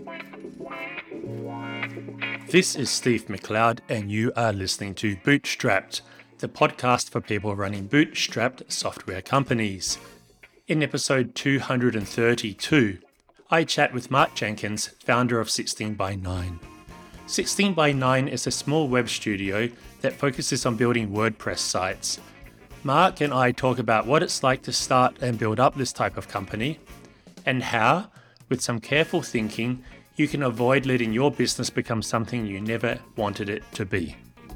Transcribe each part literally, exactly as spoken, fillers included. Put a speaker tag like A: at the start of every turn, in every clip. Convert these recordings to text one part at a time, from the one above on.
A: This is Steve McLeod, and you are listening to Bootstrapped, the podcast for people running bootstrapped software companies. In episode two hundred thirty-two, I chat with Mark Jenkins, founder of sixteen by nine. sixteen by nine is a small web studio that focuses on building WordPress sites. Mark and I talk about what it's like to start and build up this type of company, and how, with some careful thinking, you can avoid letting your business become something you never wanted it to be.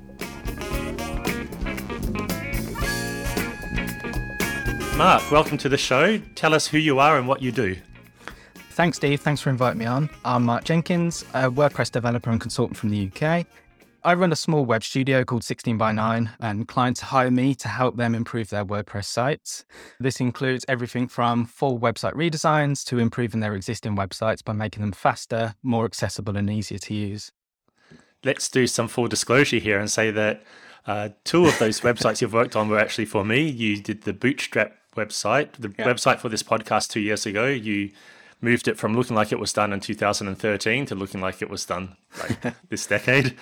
A: Mark, welcome to the show. Tell us who you are and what you do.
B: Thanks, Steve. Thanks for inviting me on. I'm Mark Jenkins, a WordPress developer and consultant from the U K. I run a small web studio called sixteen by nine, and clients hire me to help them improve their WordPress sites. This includes everything from full website redesigns to improving their existing websites by making them faster, more accessible and easier to use.
A: Let's do some full disclosure here and say that uh, two of those websites you've worked on were actually for me. You did the Bootstrap website, the yeah. website for this podcast two years ago. You moved it from looking like it was done in two thousand thirteen to looking like it was done like this decade.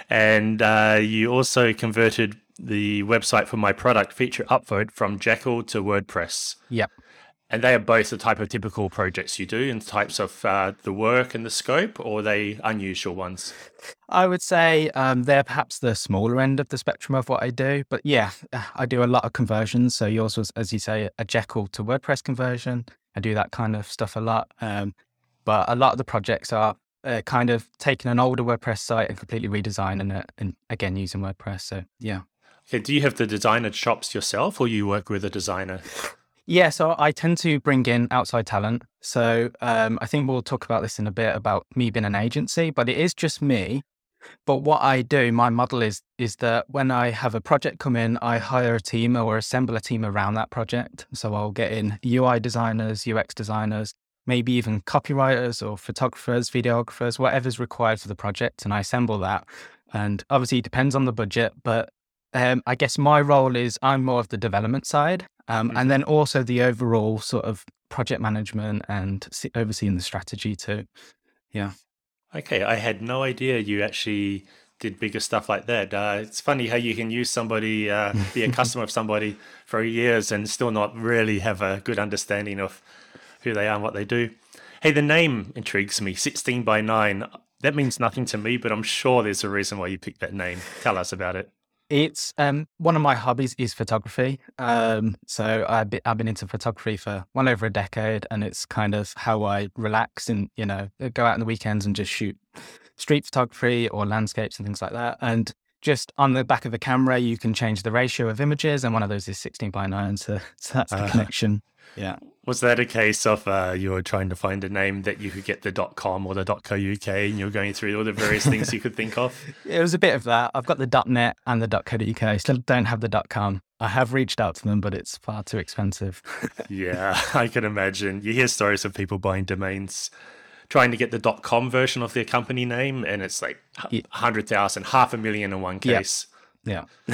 A: And uh, you also converted the website for my product Feature Upvote from Jekyll to WordPress.
B: Yep.
A: And they are both the type of typical projects you do in types of uh, the work and the scope, or are they unusual ones?
B: I would say um, they're perhaps the smaller end of the spectrum of what I do. But yeah, I do a lot of conversions. So yours was, as you say, a Jekyll to WordPress conversion. I do that kind of stuff a lot. Um, but a lot of the projects are uh, kind of taking an older WordPress site and completely redesigning it, and again, using WordPress. So yeah.
A: Okay. Do you have the designer chops yourself, or you work with a designer?
B: Yeah, so I tend to bring in outside talent. So um, I think we'll talk about this in a bit about me being an agency, but it is just me. But what I do, my model is is that when I have a project come in, I hire a team or assemble a team around that project. So I'll get in U I designers, U X designers, maybe even copywriters or photographers, videographers, whatever's required for the project, and I assemble that. And obviously it depends on the budget, but um, I guess my role is I'm more of the development side, um, mm-hmm. and then also the overall sort of project management and see, overseeing the strategy too. Yeah.
A: Okay, I had no idea you actually did bigger stuff like that. Uh, it's funny how you can use somebody, uh, be a customer of somebody for years and still not really have a good understanding of who they are and what they do. Hey, the name intrigues me, sixteen by nine. That means nothing to me, but I'm sure there's a reason why you picked that name. Tell us about it.
B: It's um, one of my hobbies is photography. Um, so I've been, I've been into photography for well over a decade, and it's kind of how I relax and, you know, go out on the weekends and just shoot street photography or landscapes and things like that. And just on the back of the camera, you can change the ratio of images, and one of those is sixteen by nine. So, so that's the uh, connection. Yeah.
A: Was that a case of uh, you were trying to find a name that you could get the .com or the .co.uk, and you were going through all the various things you could think of?
B: It was a bit of that. I've got the .net and the .co.uk. Still don't have the .com. I have reached out to them, but it's far too expensive.
A: Yeah, I can imagine. You hear stories of people buying domains, trying to get the .com version of their company name, and it's like one hundred thousand, half a million in one case.
B: Yeah. yeah.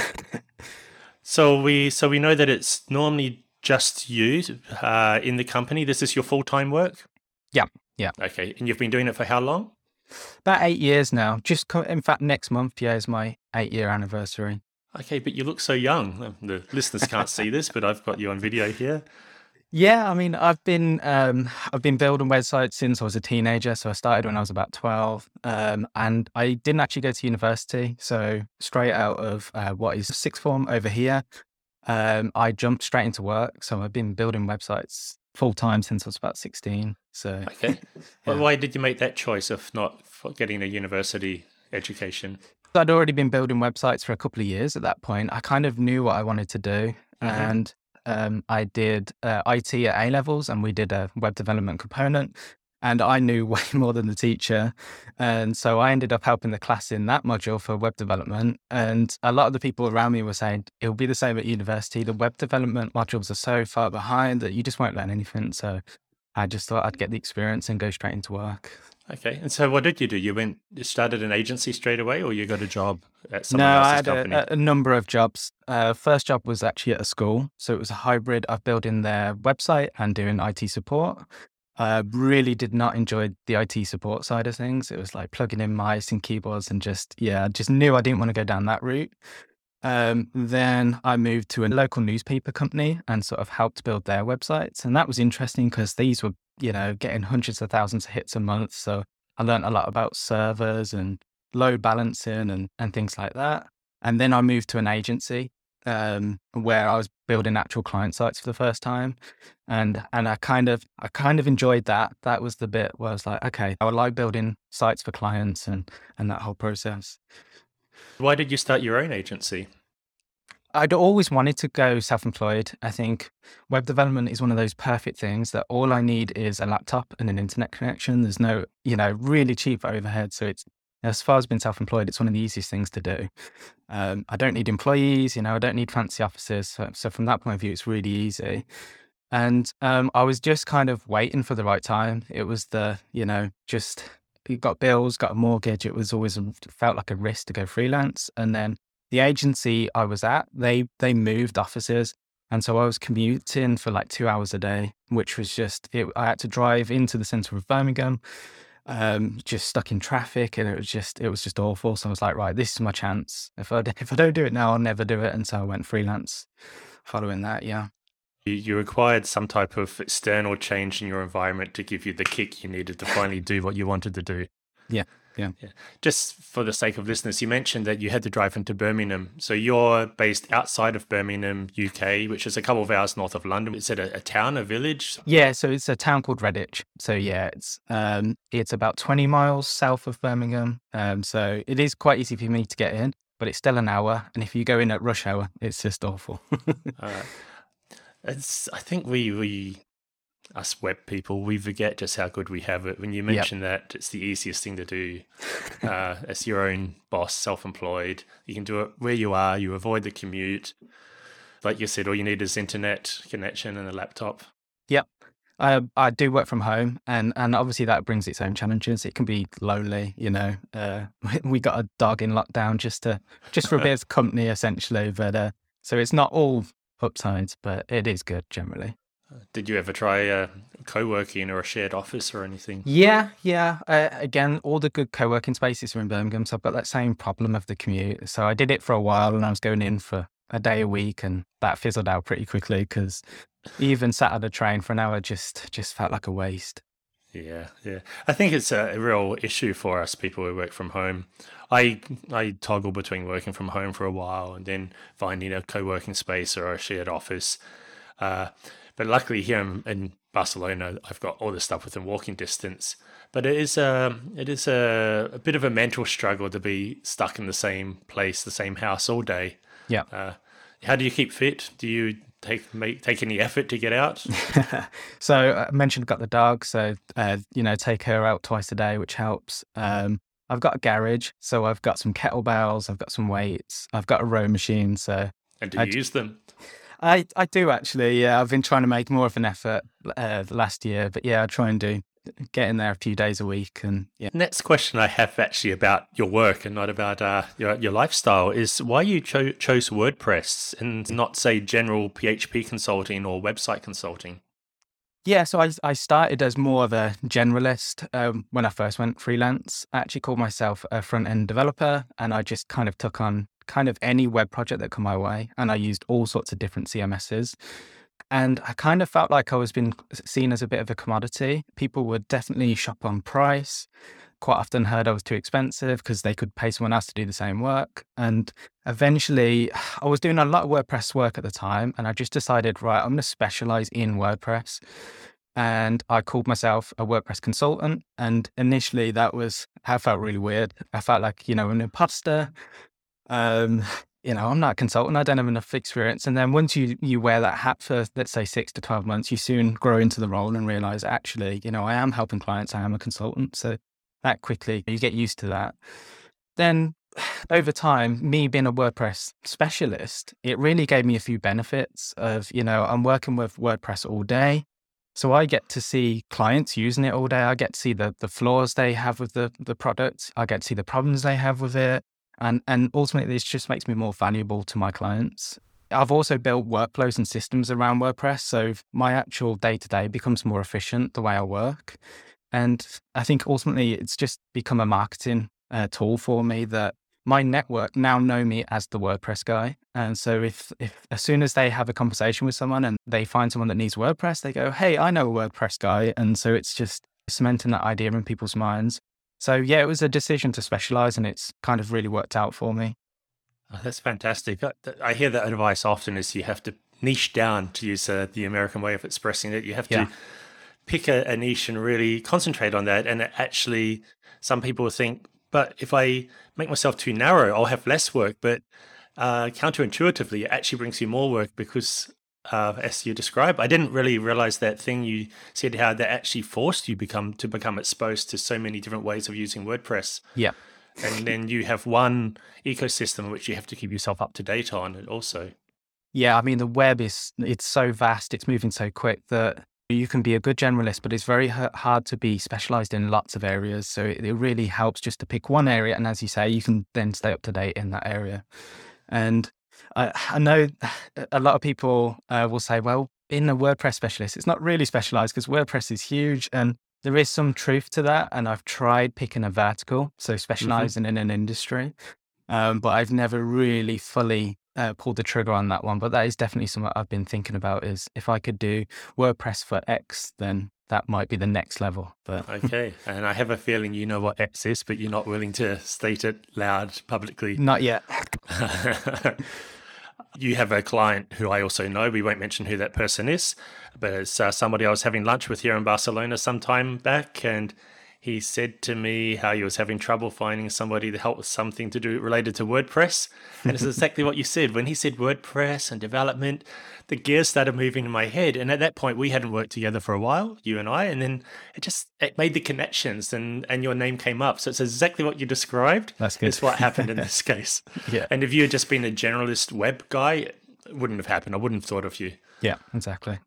A: so we so we know that it's normally just you uh, in the company. This is your full-time work?
B: Yeah, yeah.
A: Okay, and you've been doing it for how long?
B: About eight years now. Just co- in fact, next month, yeah, is my eight-year anniversary.
A: Okay, but you look so young. The listeners can't see this, but I've got you on video here.
B: Yeah, I mean, I've been um, I've been building websites since I was a teenager. So I started when I was about twelve, um, and I didn't actually go to university. So straight out of uh, what is sixth form over here, Um, I jumped straight into work. So I've been building websites full time since I was about sixteen. So
A: okay. yeah. Well, why did you make that choice of not getting a university education?
B: I'd already been building websites for a couple of years at that point. I kind of knew what I wanted to do. Mm-hmm. And um, I did uh, I T at A levels, and we did a web development component. And I knew way more than the teacher. And so I ended up helping the class in that module for web development. And a lot of the people around me were saying, it'll be the same at university. The web development modules are so far behind that you just won't learn anything. So I just thought I'd get the experience and go straight into work.
A: Okay. And so what did you do? You went, you started an agency straight away, or you got a job at someone
B: no,
A: else's
B: I had
A: company?
B: A, a number of jobs. Uh, first job was actually at a school. So it was a hybrid of building their website and doing I T support. I really did not enjoy the I T support side of things. It was like plugging in mice and keyboards and just, yeah, I just knew I didn't want to go down that route. Um, then I moved to a local newspaper company and sort of helped build their websites. And that was interesting because these were, you know, getting hundreds of thousands of hits a month. So I learned a lot about servers and load balancing and, and things like that. And then I moved to an agency um, where I was building actual client sites for the first time. And and I kind of I kind of enjoyed that. That was the bit where I was like, okay, I would like building sites for clients and and that whole process.
A: Why did you start your own agency?
B: I'd always wanted to go self-employed. I think web development is one of those perfect things that all I need is a laptop and an internet connection. There's no, you know, really cheap overhead. So it's, as far as being self-employed, it's one of the easiest things to do. Um, I don't need employees, you know, I don't need fancy offices. So, so from that point of view, it's really easy. And um, I was just kind of waiting for the right time. It was the, you know, just you got bills, got a mortgage. It was always felt like a risk to go freelance. And then the agency I was at, they they moved offices. And so I was commuting for like two hours a day, which was just, it, I had to drive into the center of Birmingham, um, just stuck in traffic. And it was just, it was just awful. So I was like, right, this is my chance. If I, if I don't do it now, I'll never do it. And so I went freelance following that. Yeah.
A: You, you required some type of external change in your environment to give you the kick you needed to finally do what you wanted to do.
B: Yeah. Yeah.
A: Yeah. Just for the sake of listeners, you mentioned that you had to drive into Birmingham. So you're based outside of Birmingham, U K, which is a couple of hours north of London. Is it a, a town, a village?
B: Yeah. So it's a town called Redditch. So yeah, it's um, it's about twenty miles south of Birmingham. Um, so it is quite easy for me to get in, but it's still an hour. And if you go in at rush hour, it's just awful.
A: uh, it's. I think we we. us web people, we forget just how good we have it. When you mention yep. that it's the easiest thing to do uh, as your own boss, self-employed, you can do it where you are, you avoid the commute. Like you said, all you need is internet connection and a laptop.
B: Yep. I, I do work from home and, and obviously that brings its own challenges. It can be lonely, you know. Uh, we got a dog in lockdown just to just for a bit of company essentially. But uh, so it's not all upsides, but it is good generally.
A: Did you ever try uh, co-working or a shared office or anything?
B: Yeah, yeah. Uh, again, all the good co-working spaces are in Birmingham, so I've got that same problem of the commute. So I did it for a while and I was going in for a day a week and that fizzled out pretty quickly because even sat on a train for an hour just, just felt like a waste.
A: Yeah, yeah. I think it's a real issue for us people who work from home. I I toggle between working from home for a while and then finding a co-working space or a shared office. Uh, But luckily here in, in Barcelona, I've got all this stuff within walking distance. But it is a it is a, a bit of a mental struggle to be stuck in the same place, the same house all day.
B: Yeah.
A: Uh, how do you keep fit? Do you take make take any effort to get out?
B: So I mentioned I've got the dog, so uh, you know, take her out twice a day, which helps. Um, I've got a garage, so I've got some kettlebells, I've got some weights, I've got a row machine. So
A: and do you I, use them?
B: I, I do actually, yeah. I've been trying to make more of an effort uh, the last year, but yeah, I try and do, get in there a few days a week. And yeah.
A: Next question I have actually about your work and not about uh, your your lifestyle is why you cho- chose WordPress and not, say, general P H P consulting or website consulting?
B: Yeah, so I, I started as more of a generalist um, when I first went freelance. I actually called myself a front-end developer, and I just kind of took on kind of any web project that come my way, and I used all sorts of different C M Ss. And I kind of felt like I was being seen as a bit of a commodity. People would definitely shop on price. Quite often heard I was too expensive because they could pay someone else to do the same work. And eventually, I was doing a lot of WordPress work at the time, and I just decided, right, I'm going to specialize in WordPress. And I called myself a WordPress consultant. And initially, that was, I felt really weird. I felt like, you know, an imposter. Um, you know, I'm not a consultant. I don't have enough experience. And then once you, you wear that hat for, let's say, six to twelve months, you soon grow into the role and realize, actually, you know, I am helping clients. I am a consultant. So that quickly, you get used to that. Then over time, me being a WordPress specialist, it really gave me a few benefits of, you know, I'm working with WordPress all day. So I get to see clients using it all day. I get to see the the flaws they have with the, the product. I get to see the problems they have with it. And and ultimately, this just makes me more valuable to my clients. I've also built workflows and systems around WordPress. So my actual day to day becomes more efficient the way I work. And I think ultimately it's just become a marketing uh, tool for me that my network now know me as the WordPress guy. And so if, if as soon as they have a conversation with someone and they find someone that needs WordPress, they go, hey, I know a WordPress guy. And so it's just cementing that idea in people's minds. So yeah, it was a decision to specialize and it's kind of really worked out for me.
A: Oh, that's fantastic. I, I hear that advice often is you have to niche down, to use uh, the American way of expressing it. You have to
B: Yeah.
A: pick a, a niche and really concentrate on that. And it actually, some people think, but if I make myself too narrow, I'll have less work. But uh, counterintuitively, it actually brings you more work because, uh, as you described, I didn't really realize that thing you said, how that actually forced you become to become exposed to so many different ways of using WordPress.
B: Yeah.
A: And then you have one ecosystem which you have to keep yourself up to date on and also.
B: Yeah, I mean, the web is, it's so vast, it's moving so quick that you can be a good generalist, but it's very hard to be specialized in lots of areas. So it, it really helps just to pick one area. And as you say, you can then stay up to date in that area. And I, I know a lot of people uh, will say, well, in a WordPress specialist, it's not really specialized because WordPress is huge. And there is some truth to that. And I've tried picking a vertical, so specializing mm-hmm. in an industry, um, but I've never really fully uh, pulled the trigger on that one. But that is definitely something I've been thinking about, is if I could do WordPress for X, then that might be the next level. But
A: okay. And I have a feeling you know what X is, but you're not willing to state it loud publicly.
B: Not yet.
A: You have a client who I also know. We won't mention who that person is, but it's uh, somebody I was having lunch with here in Barcelona some time back, and he said to me how he was having trouble finding somebody to help with something to do related to WordPress. And it's exactly what you said. When he said WordPress and development, the gears started moving in my head. And at that point, we hadn't worked together for a while, you and I, and then it just it made the connections, and, and your name came up. So it's exactly what you described.
B: That's good.
A: It's what happened in this case.
B: Yeah.
A: And if you had just been a generalist web guy, it wouldn't have happened. I wouldn't have thought of you.
B: Yeah, exactly.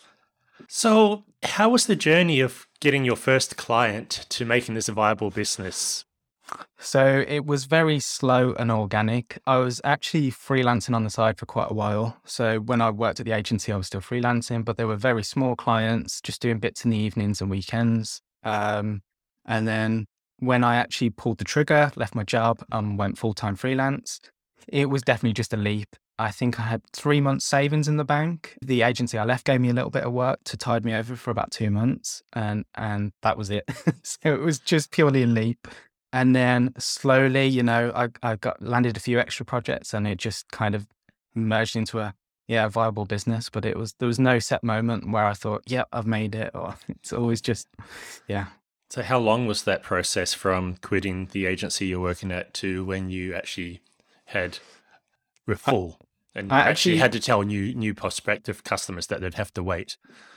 A: So how was the journey of getting your first client to making this a viable business?
B: So it was very slow and organic. I was actually freelancing on the side for quite a while. So when I worked at the agency, I was still freelancing, but they were very small clients, just doing bits in the evenings and weekends. Um, and then when I actually pulled the trigger, left my job and went full-time freelance, it was definitely just a leap. I think I had three months savings in the bank. The agency I left gave me a little bit of work to tide me over for about two months. And, and that was it. So it was just purely a leap. And then slowly, you know, I, I got landed a few extra projects and it just kind of merged into a, yeah, viable business. But it was, there was no set moment where I thought, yeah, I've made it. Or it's always just, yeah.
A: So how long was that process from quitting the agency you're working at to when you actually had were full and
B: I
A: actually,
B: actually
A: had to tell new new prospective customers that they'd have to wait?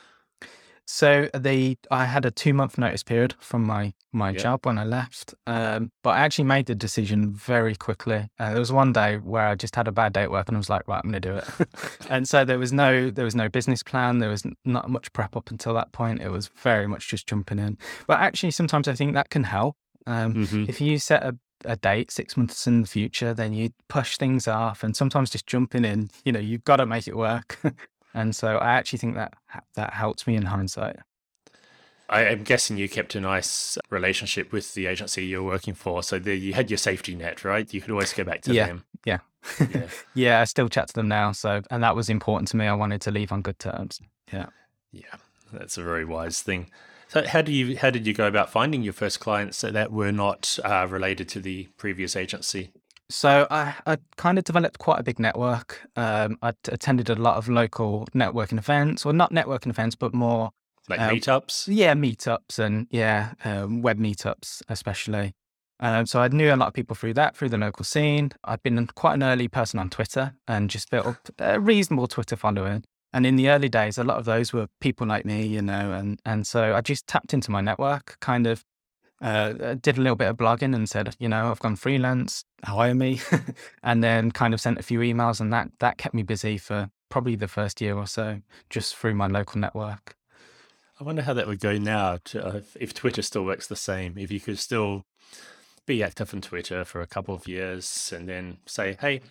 B: So the I had a two month notice period from my my
A: Yeah.
B: job when I left, um, but I actually made the decision very quickly. Uh, there was one day where I just had a bad day at work, and I was like, right, I'm going to do it. And so there was no there was no business plan. There was n- not much prep up until that point. It was very much just jumping in. But actually, sometimes I think that can help. Um,
A: hmm
B: if you set a a date six months in the future, then you push things off, and sometimes just jumping in, you know, you've got to make it work. And so I actually think that that helped me in hindsight.
A: I am guessing you kept a nice relationship with the agency you're working for, so there you had your safety net, right? You could always go back to
B: Yeah,
A: them.
B: yeah,
A: Yeah,
B: yeah. I still chat to them now, so and that was important to me. I wanted to leave on good terms. Yeah.
A: yeah, that's a very wise thing. So how do you how did you go about finding your first clients that that were not uh, related to the previous agency?
B: So I, I kind of developed quite a big network. Um, I attended a lot of local networking events, or not networking events, but more,
A: Like
B: uh,
A: meetups?
B: yeah, meetups and yeah, um, web meetups especially. Um, so I knew a lot of people through that, through the local scene. I'd been quite an early person on Twitter and just built up a reasonable Twitter following. And in the early days, a lot of those were people like me, you know, and and so I just tapped into my network, kind of. Uh, did a little bit of blogging and said, you know, I've gone freelance, hire me, and then kind of sent a few emails, and that that kept me busy for probably the first year or so, just through my local network.
A: I wonder how that would go now to, uh, if, if Twitter still works the same, if you could still be active on Twitter for a couple of years and then say, hey,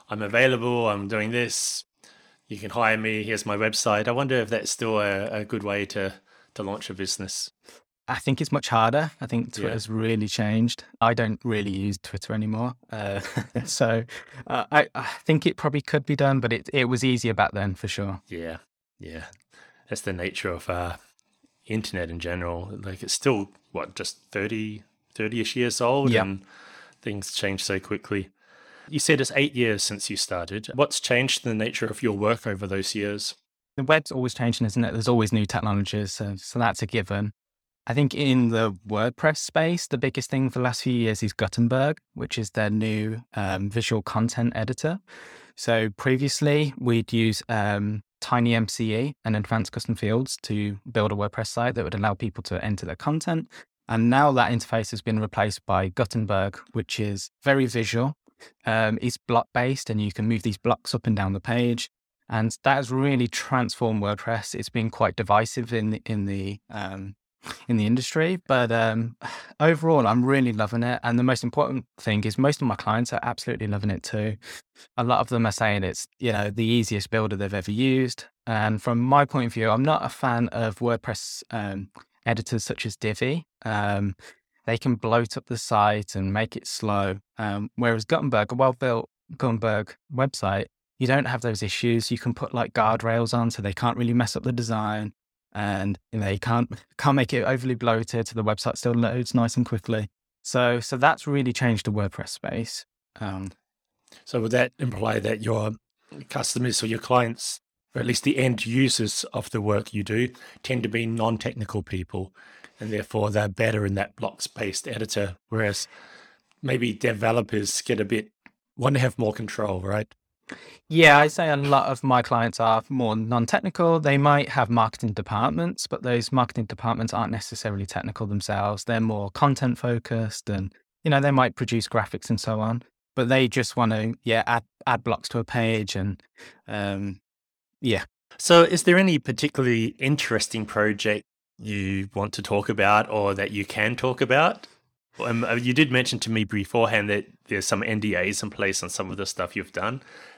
A: I'm available, I'm doing this, you can hire me, here's my website. I wonder if that's still a, a good way to, to launch a business.
B: I think it's much harder. I think
A: Yeah.
B: Twitter's really changed. I don't really use Twitter anymore. Uh, so uh, I, I think it probably could be done, but it, it was easier back then for sure.
A: Yeah, yeah. That's the nature of uh, internet in general. Like it's still, what, just thirty, thirty-ish years old,
B: Yep.
A: and things change so quickly. You said it's eight years since you started. What's changed in the nature of your work over those years?
B: The web's always changing, isn't it? There's always new technologies, so, so that's a given. I think in the WordPress space, the biggest thing for the last few years is Gutenberg, which is their new um, visual content editor. So previously, we'd use um, TinyMCE and Advanced Custom Fields to build a WordPress site that would allow people to enter their content. And now that interface has been replaced by Gutenberg, which is very visual. Um, it's block-based, and you can move these blocks up and down the page. And that has really transformed WordPress. It's been quite divisive in the, in the um, in the industry, but um, overall, I'm really loving it. And the most important thing is most of my clients are absolutely loving it too. A lot of them are saying it's, you know, the easiest builder they've ever used. And from my point of view, I'm not a fan of WordPress um, editors such as Divi. Um, they can bloat up the site and make it slow. Um, whereas Gutenberg, a well-built Gutenberg website, you don't have those issues. You can put like guardrails on so they can't really mess up the design. And you know, you can't can't make it overly bloated, so the website still loads nice and quickly. So so that's really changed the WordPress space. Um,
A: So would that imply that your customers or your clients, or at least the end users of the work you do, tend to be non-technical people, and therefore they're better in that blocks-based editor, whereas maybe developers get a bit, want to have more control, right?
B: Yeah, I'd say a lot of my clients are more non-technical. They might have marketing departments, but those marketing departments aren't necessarily technical themselves. They're more content focused, and you know, they might produce graphics and so on. But they just want to, yeah, add add blocks to a page, and um, yeah.
A: So is there any particularly interesting project you want to talk about, or that you can talk about? Um, you did mention to me beforehand that there's some N D As in place on some of the stuff you've done.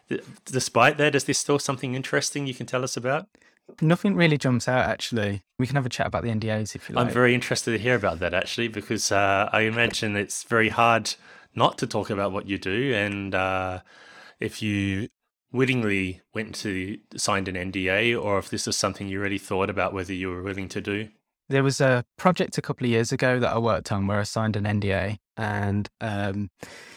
A: Despite that, is there still something interesting you can tell us about?
B: Nothing really jumps out, actually. We can have a chat about the N D As if you like.
A: I'm very interested to hear about that, actually, because uh, I imagine it's very hard not to talk about what you do. And uh, if you willingly went to signed an N D A, or if this is something you really thought about whether you were willing to do.
B: There was a project a couple of years ago that I worked on where I signed an N D A, and um,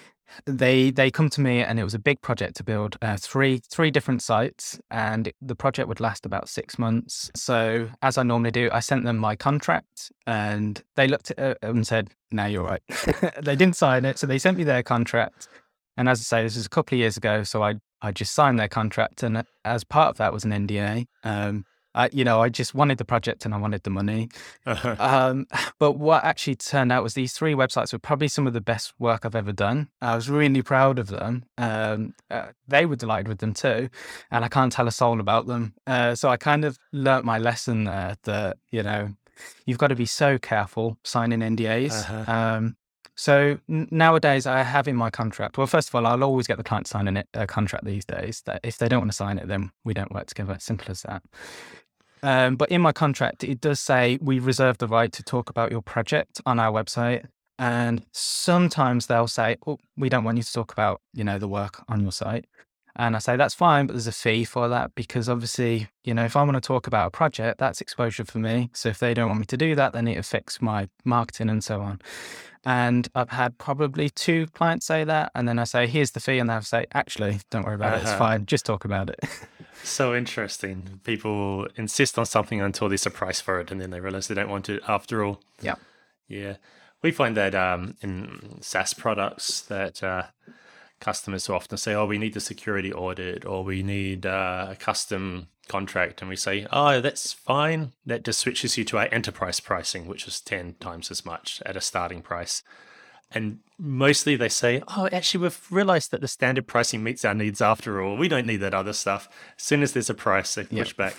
B: they they come to me, and it was a big project to build uh, three three different sites, and the project would last about six months. So as I normally do, I sent them my contract, and they looked at it and said, "No, you're right." They didn't sign it, so they sent me their contract. And as I say, this was a couple of years ago, so I I just signed their contract, and as part of that was an N D A. Um, I, you know, I just wanted the project and I wanted the money.
A: Uh-huh.
B: Um, but what actually turned out was these three websites were probably some of the best work I've ever done. I was really proud of them. Um, uh, they were delighted with them too. And I can't tell a soul about them. Uh, so I kind of learnt my lesson there that, you know, you've got to be so careful signing N D As.
A: Uh-huh.
B: Um, so n- nowadays I have in my contract, well, first of all, I'll always get the client to sign a uh, contract these days, that if they don't want to sign it, then we don't work together. Simple as that. Um, but in my contract, it does say we reserve the right to talk about your project on our website. And sometimes they'll say, oh, we don't want you to talk about, you know, the work on your site. And I say, that's fine, but there's a fee for that, because obviously, you know, if I want to talk about a project, that's exposure for me. So if they don't want me to do that, then it affects my marketing and so on. And I've had probably two clients say that. And then I say, here's the fee. And they'll say, actually, don't worry about it. It's
A: Uh-huh.
B: fine. Just talk about it.
A: So interesting. People insist on something until there's a price for it, and then they realize they don't want it after all.
B: Yeah.
A: Yeah. We find that um, in SaaS products that uh, customers will often say, oh, we need the security audit, or we need uh, a custom contract. And we say, oh, that's fine. That just switches you to our enterprise pricing, which is ten times as much at a starting price. And mostly they say, oh, actually, we've realized that the standard pricing meets our needs after all. We don't need that other stuff. As soon as there's a price, they push
B: Yep.
A: back.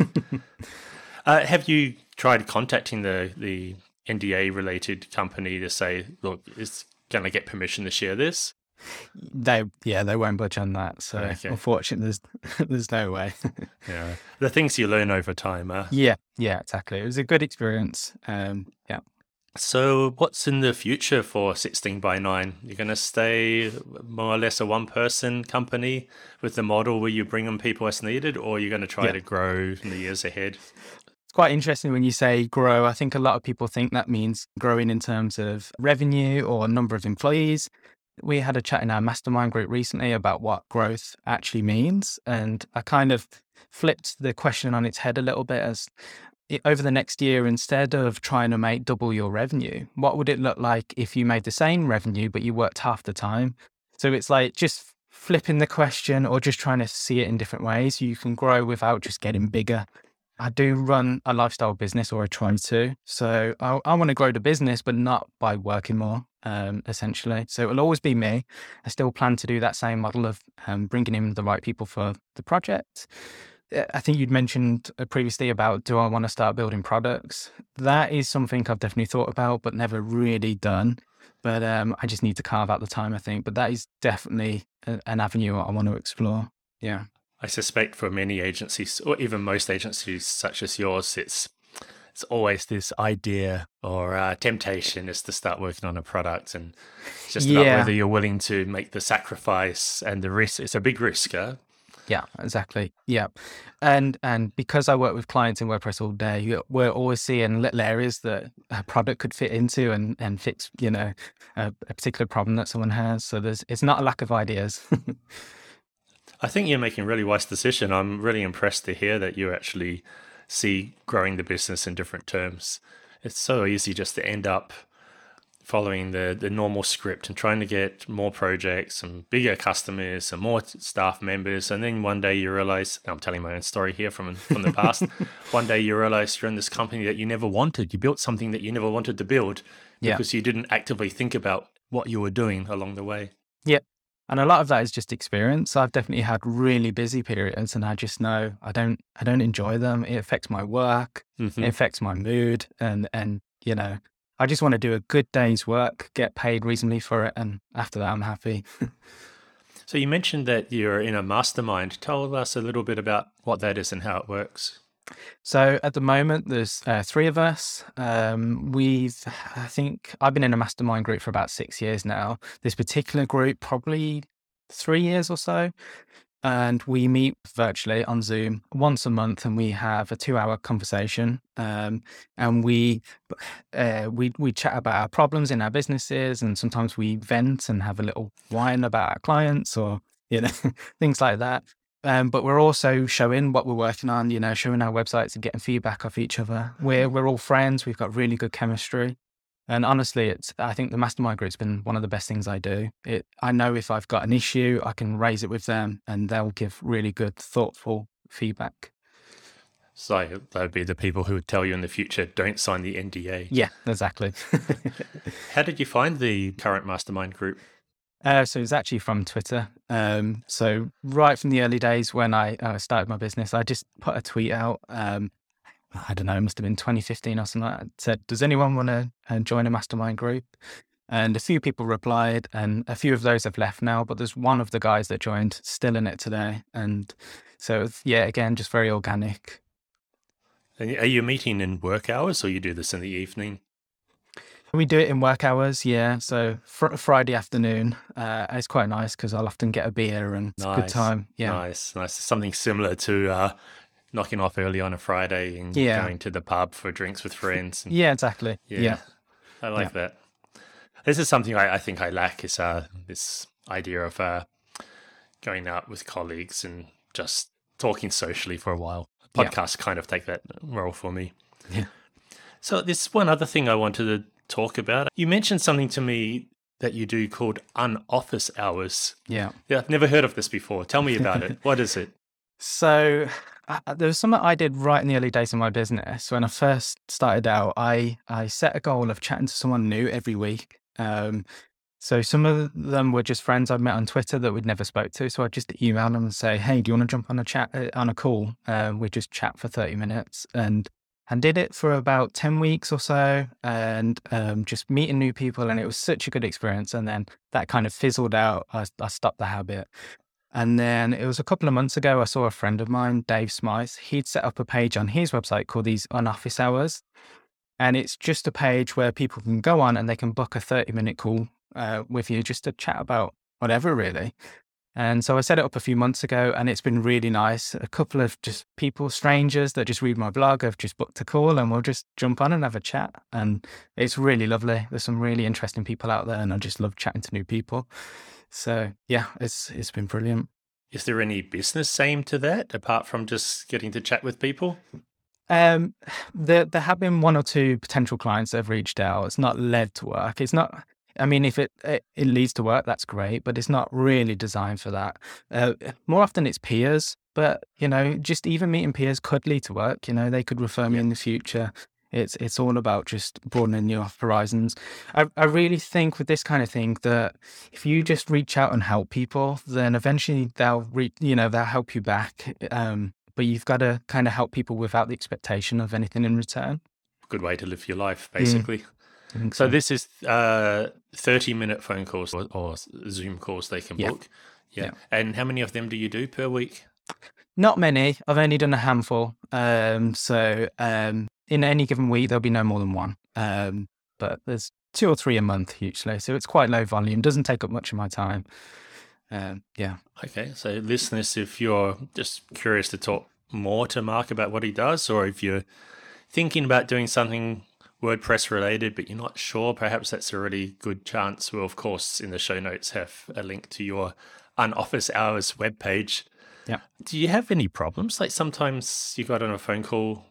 A: uh, have you tried contacting the, the N D A related company to say, look, is can I get permission to share this?
B: They, yeah, they won't budge on that. So
A: Okay.
B: unfortunately, there's, there's no way.
A: Yeah. The things you learn over time. Huh?
B: Yeah, yeah, exactly. It was a good experience. Um, yeah.
A: So what's in the future for sixteen by nine? You're going to stay more or less a one-person company with the model where you bring on people as needed, or you're going to try
B: Yeah.
A: to grow in the years ahead?
B: It's quite interesting when you say grow. I think a lot of people think that means growing in terms of revenue or number of employees. We had a chat in our mastermind group recently about what growth actually means. And I kind of flipped the question on its head a little bit as it, over the next year, instead of trying to make double your revenue, what would it look like if you made the same revenue, but you worked half the time? So it's like just flipping the question or just trying to see it in different ways. You can grow without just getting bigger. I do run a lifestyle business, or I try to. So I, I want to grow the business, but not by working more, um, essentially. So it'll always be me. I still plan to do that same model of um, bringing in the right people for the project. I think you'd mentioned previously about, do I want to start building products? That is something I've definitely thought about, but never really done. But um, I just need to carve out the time, I think. But that is definitely a, an avenue I want to explore. Yeah.
A: I suspect for many agencies, or even most agencies such as yours, it's it's always this idea or uh, temptation is to start working on a product, and it's just
B: Yeah.
A: about whether you're willing to make the sacrifice and the risk. It's a big risk, huh?
B: Yeah, exactly. Yeah. And and because I work with clients in WordPress all day, you- we're always seeing little areas that a product could fit into and, and fix, you know, a, a particular problem that someone has. So there's it's not a lack of ideas.
A: I think you're making a really wise decision. I'm really impressed to hear that you actually see growing the business in different terms. It's so easy just to end up following the, the normal script and trying to get more projects and bigger customers and more staff members. And then one day you realize, I'm telling my own story here from, from the past. One day you realize you're in this company that you never wanted. You built something that you never wanted to build
B: Yeah.
A: because you didn't actively think about what you were doing along the way.
B: Yeah. And a lot of that is just experience. I've definitely had really busy periods, and I just know I don't I don't enjoy them. It affects my work,
A: Mhm.
B: it affects my mood, and and you know, I just want to do a good day's work, get paid reasonably for it, and after that I'm happy.
A: So you mentioned that you're in a mastermind. Tell us a little bit about what that is and how it works.
B: So at the moment, there's uh, three of us. Um, we've, I think, I've been in a mastermind group for about six years now. This particular group, probably three years or so. And we meet virtually on Zoom once a month, and we have a two-hour conversation. Um, and we uh, we we chat about our problems in our businesses, and sometimes we vent and have a little whine about our clients, or you know things like that. Um, but we're also showing what we're working on, you know, showing our websites and getting feedback off each other. We're we're all friends. We've got really good chemistry. And honestly, it's I think the mastermind group's been one of the best things I do. It I know if I've got an issue, I can raise it with them, and they'll give really good, thoughtful feedback.
A: So that would be the people who would tell you in the future, don't sign the N D A.
B: Yeah, exactly.
A: How did you find the current mastermind group?
B: Uh, so it's actually from Twitter. Um, so right from the early days when I uh, started my business, I just put a tweet out. Um, I don't know, it must have been twenty fifteen or something like that. It said, does anyone want to uh, join a mastermind group? And a few people replied, and a few of those have left now, but there's one of the guys that joined still in it today. And so, it's- yeah, again, just very organic.
A: And are you meeting in work hours, or you do this in the evening?
B: We do it in work hours, yeah. So fr- Friday afternoon, uh, it's quite nice because I'll often get a beer and it's a good
A: Nice.
B: time. Yeah.
A: Nice, nice. Something similar to uh, knocking off early on a Friday and
B: Yeah.
A: going to the pub for drinks with friends. And,
B: Yeah, exactly. Yeah.
A: I like that. This is something I, I think I lack is uh, this idea of uh, going out with colleagues and just talking socially for a while.
B: Yeah.
A: Podcasts kind of take that role for me.
B: Yeah.
A: So there's one other thing I wanted to talk about. You mentioned something to me that you do called unoffice hours.
B: Yeah.
A: Yeah, I've never heard of this before. Tell me about it. What is it?
B: So uh, there was something I did right in the early days of my business. When I first started out, I, I set a goal of chatting to someone new every week. Um, so some of them were just friends I'd met on Twitter that we'd never spoke to. So I'd just email them and say, hey, do you want to jump on a chat, uh, on a call? Um, we just chat for thirty minutes. And and did it for about ten weeks or so, and um, just meeting new people. And it was such a good experience. And then that kind of fizzled out. I, I stopped the habit. And then it was a couple of months ago, I saw a friend of mine, Dave Smythe. He'd set up a page on his website called these Unoffice Hours. And it's just a page where people can go on and they can book a thirty minute call uh, with you just to chat about whatever, really. And so I set it up a few months ago, and it's been really nice. A couple of just people, strangers that just read my blog, have just booked a call, and we'll just jump on and have a chat. And it's really lovely. There's some really interesting people out there, and I just love chatting to new people. So yeah, it's it's been brilliant.
A: Is there any business aim to that apart from just getting to chat with people?
B: Um, there there have been one or two potential clients that have reached out. It's not led to work. It's not. I mean, if it, it it leads to work, that's great, but it's not really designed for that. Uh, more often it's peers, but you know, just even meeting peers could lead to work. You know, they could refer me in the future. It's it's all about just broadening your horizons. I I really think with this kind of thing that if you just reach out and help people, then eventually they'll re, you know they'll help you back. Um, but you've got to kind of help people without the expectation of anything in return.
A: Good way to live your life, basically.
B: Mm. So.
A: so this is uh, thirty minute phone calls or, or Zoom calls they can
B: Yeah.
A: book. Yeah.
B: Yeah.
A: And how many of them do you do per week?
B: Not many. I've only done a handful. Um, so um, in any given week, there'll be no more than one. Um, but there's two or three a month usually. So it's quite low volume. Doesn't take up much of my time. Um, yeah.
A: Okay. So listeners, if you're just curious to talk more to Mark about what he does, or if you're thinking about doing something WordPress related, but you're not sure, perhaps that's a really good chance. We'll, of course, in the show notes have a link to your Unoffice Hours webpage.
B: Yeah.
A: Do you have any problems? Like sometimes you got on a phone call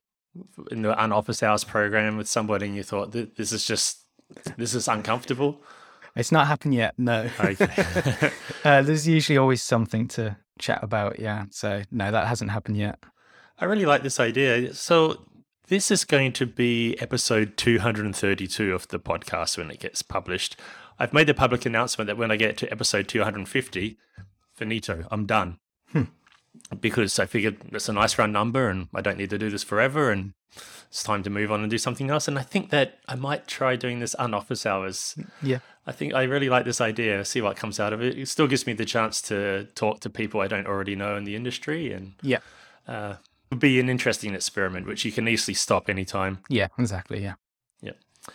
A: in the Unoffice Hours program with somebody and you thought, this is just, this is uncomfortable.
B: It's not happened yet. No.
A: Okay.
B: uh, there's usually always something to chat about. Yeah. So no, that hasn't happened yet.
A: I really like this idea. So this is going to be episode two hundred thirty-two of the podcast when it gets published. I've made the public announcement that when I get to episode two hundred fifty, finito, I'm done.
B: Hmm.
A: Because I figured it's a nice round number and I don't need to do this forever and it's time to move on and do something else. And I think that I might try doing this Unoffice Hours.
B: Yeah.
A: I think I really like this idea, see what comes out of it. It still gives me the chance to talk to people I don't already know in the industry, and
B: Yeah.
A: uh, would be an interesting experiment, which you can easily stop anytime.
B: Yeah, exactly. Yeah.
A: Yeah.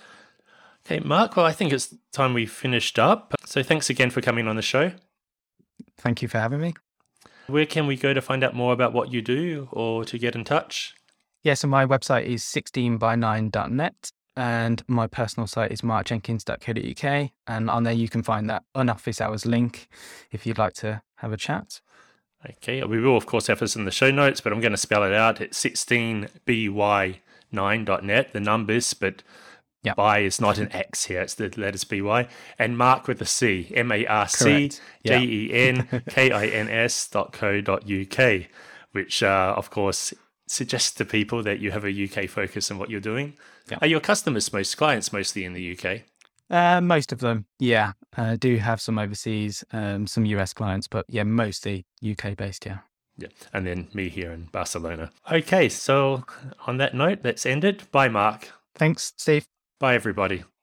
A: Okay, Mark, well, I think it's time we finished up. So thanks again for coming on the show.
B: Thank you for having me.
A: Where can we go to find out more about what you do or to get in touch?
B: Yeah, so my website is sixteen by nine dot net and my personal site is mark jenkins dot co dot U K. And on there you can find that Unoffice Hours link if you'd like to have a chat.
A: Okay, we will, of course, have this in the show notes, but I'm going to spell it out. It's sixteen by nine dot net, the numbers, but
B: Yep.
A: by is not an X here, it's the letters B Y. And Mark with a C, M A R C
B: Correct. Yeah.
A: J E N K I N S dot co dot U K, which, uh, of course, suggests to people that you have a U K focus on what you're doing.
B: Yep.
A: Are your customers, most clients, mostly in the U K?
B: Uh, most of them, yeah. I uh, do have some overseas, um, some U S clients, but yeah, mostly U K based, yeah.
A: Yeah, and then me here in Barcelona. Okay, so on that note, let's end it. Bye, Mark.
B: Thanks, Steve.
A: Bye, everybody.